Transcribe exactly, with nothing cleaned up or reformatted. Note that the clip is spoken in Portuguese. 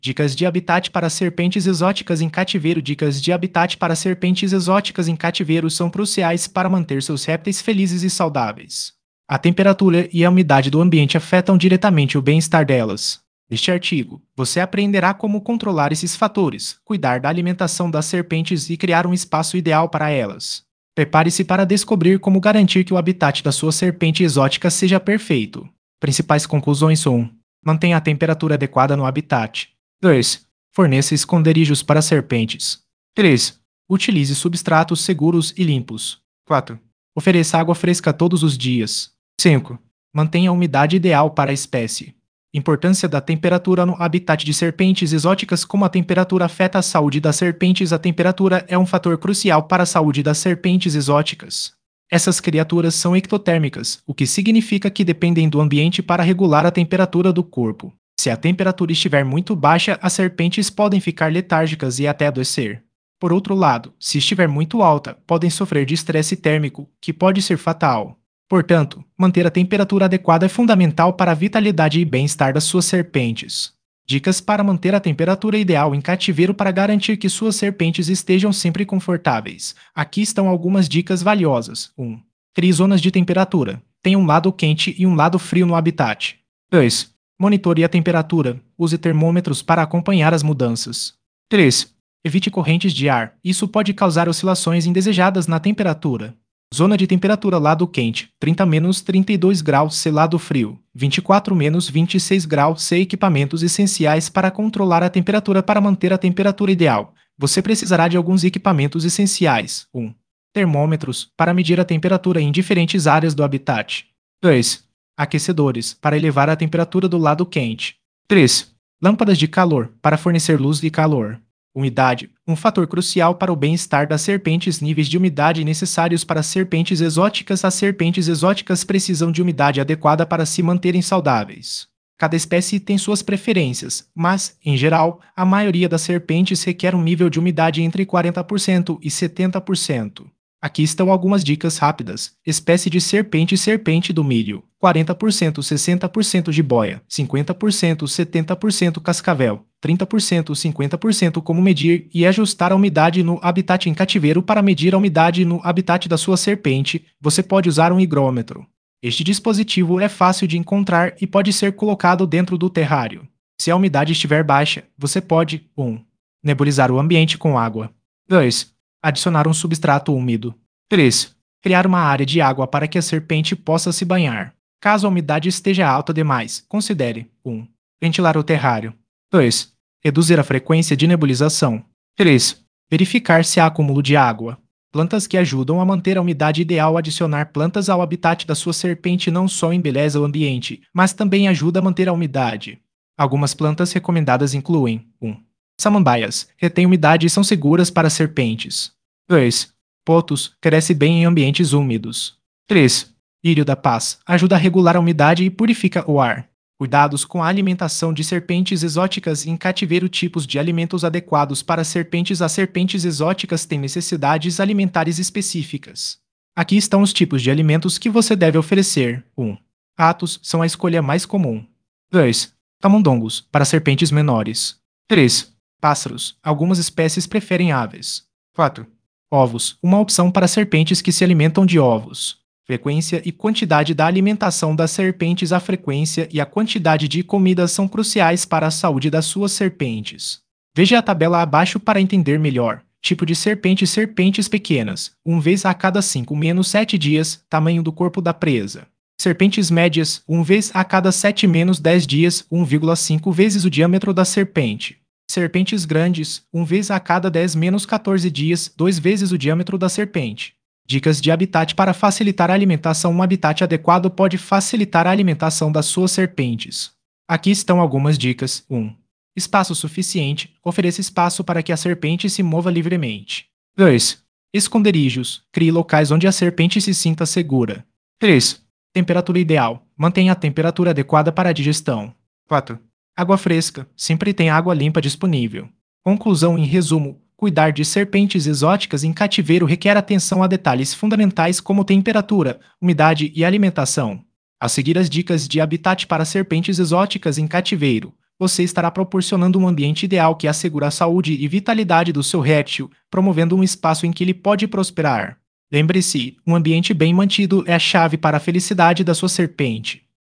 Dicas de habitat para serpentes exóticas em cativeiro. Dicas de habitat para serpentes exóticas em cativeiro são cruciais para manter seus répteis felizes e saudáveis. A temperatura e a umidade do ambiente afetam diretamente o bem-estar delas. Neste artigo, você aprenderá como controlar esses fatores, cuidar da alimentação das serpentes e criar um espaço ideal para elas. Prepare-se para descobrir como garantir que o habitat da sua serpente exótica seja perfeito. Principais conclusões: um. Mantenha a temperatura adequada no habitat. dois. Forneça esconderijos para serpentes. três. Utilize substratos seguros e limpos. quatro. Ofereça água fresca todos os dias. cinco. Mantenha a umidade ideal para a espécie. Importância da temperatura no habitat de serpentes exóticas. Como a temperatura afeta a saúde das serpentes, a temperatura é um fator crucial para a saúde das serpentes exóticas. Essas criaturas são ectotérmicas, o que significa que dependem do ambiente para regular a temperatura do corpo. Se a temperatura estiver muito baixa, as serpentes podem ficar letárgicas e até adoecer. Por outro lado, se estiver muito alta, podem sofrer de estresse térmico, que pode ser fatal. Portanto, manter a temperatura adequada é fundamental para a vitalidade e bem-estar das suas serpentes. Dicas para manter a temperatura ideal em cativeiro. Para garantir que suas serpentes estejam sempre confortáveis, aqui estão algumas dicas valiosas. um. Crie zonas de temperatura. Tenha um lado quente e um lado frio no habitat. dois. Monitore a temperatura. Use termômetros para acompanhar as mudanças. três. Evite correntes de ar. Isso pode causar oscilações indesejadas na temperatura. Zona de temperatura: lado quente, trinta menos trinta e dois graus C. Lado frio, vinte e quatro menos vinte e seis graus C. Equipamentos essenciais para controlar a temperatura. Para manter a temperatura ideal, você precisará de alguns equipamentos essenciais. um. Termômetros, para medir a temperatura em diferentes áreas do habitat. dois. Aquecedores, para elevar a temperatura do lado quente. três. Lâmpadas de calor, para fornecer luz e calor. Umidade, um fator crucial para o bem-estar das serpentes. Níveis de umidade necessários para serpentes exóticas. As serpentes exóticas precisam de umidade adequada para se manterem saudáveis. Cada espécie tem suas preferências, mas, em geral, a maioria das serpentes requer um nível de umidade entre quarenta por cento e setenta por cento. Aqui estão algumas dicas rápidas. Espécie de serpente: serpente do milho, quarenta por cento, sessenta por cento jiboia, cinquenta por cento, setenta por cento cascavel, trinta por cento, cinquenta por cento. Como medir e ajustar a umidade no habitat em cativeiro. Para medir a umidade no habitat da sua serpente, você pode usar um higrômetro. Este dispositivo é fácil de encontrar e pode ser colocado dentro do terrário. Se a umidade estiver baixa, você pode: um. Nebulizar o ambiente com água. dois. Adicionar um substrato úmido. três. Criar uma área de água para que a serpente possa se banhar. Caso a umidade esteja alta demais, considere: um. Ventilar o terrário. dois. Reduzir a frequência de nebulização. três. Verificar se há acúmulo de água. Plantas que ajudam a manter a umidade ideal. Adicionar plantas ao habitat da sua serpente não só embeleza o ambiente, mas também ajuda a manter a umidade. Algumas plantas recomendadas incluem: um. Samambaias, retêm umidade e são seguras para serpentes. dois. Potos, cresce bem em ambientes úmidos. três. Lírio da paz, ajuda a regular a umidade e purifica o ar. Cuidados com a alimentação de serpentes exóticas em cativeiro. Tipos de alimentos adequados para serpentes. As serpentes exóticas têm necessidades alimentares específicas. Aqui estão os tipos de alimentos que você deve oferecer. um. Ratos são a escolha mais comum. dois. Camundongos, para serpentes menores. três. Pássaros, algumas espécies preferem aves. quatro. Ovos, uma opção para serpentes que se alimentam de ovos. Frequência e quantidade da alimentação das serpentes. A frequência e a quantidade de comida são cruciais para a saúde das suas serpentes. Veja a tabela abaixo para entender melhor. Tipo de serpente: serpentes pequenas, uma vez a cada cinco menos sete dias, tamanho do corpo da presa. Serpentes médias, uma vez a cada sete menos dez dias, um vírgula cinco vezes o diâmetro da serpente. Serpentes grandes, uma vez a cada dez menos quatorze dias, duas vezes o diâmetro da serpente. Dicas de habitat para facilitar a alimentação. Um habitat adequado pode facilitar a alimentação das suas serpentes. Aqui estão algumas dicas. um. Espaço suficiente. Ofereça espaço para que a serpente se mova livremente. dois. Esconderijos. Crie locais onde a serpente se sinta segura. três. Temperatura ideal. Mantenha a temperatura adequada para a digestão. quatro. Água fresca. Sempre tem água limpa disponível. Conclusão: em resumo, cuidar de serpentes exóticas em cativeiro requer atenção a detalhes fundamentais como temperatura, umidade e alimentação. A seguir, as dicas de habitat para serpentes exóticas em cativeiro. você estará proporcionando um ambiente ideal que assegura a saúde e vitalidade do seu réptil, promovendo um espaço em que ele pode prosperar. Lembre-se, um ambiente bem mantido é a chave para a felicidade da sua serpente.